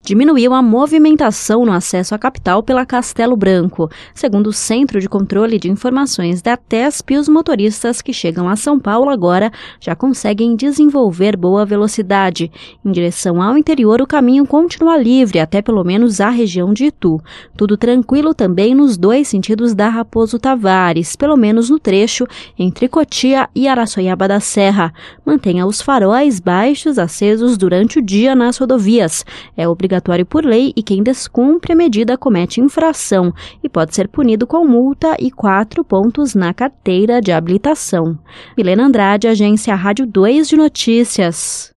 diminuiu a movimentação no acesso à capital pela Castelo Branco. Segundo o Centro de Controle de Informações da TESP, os motoristas que chegam a São Paulo agora já conseguem desenvolver boa velocidade. Em direção ao interior, o caminho continua livre até pelo menos a região de Itu. Tudo tranquilo também nos dois sentidos da Raposo Tavares, pelo menos no trecho entre Cotia e Araçoiaba da Serra. Mantenha os faróis baixos acesos durante o dia nas rodovias. É obrigatório por lei e quem descumpre a medida comete infração e pode ser punido com multa e 4 pontos na carteira de habilitação. Milena Andrade, Agência Rádio 2 de Notícias.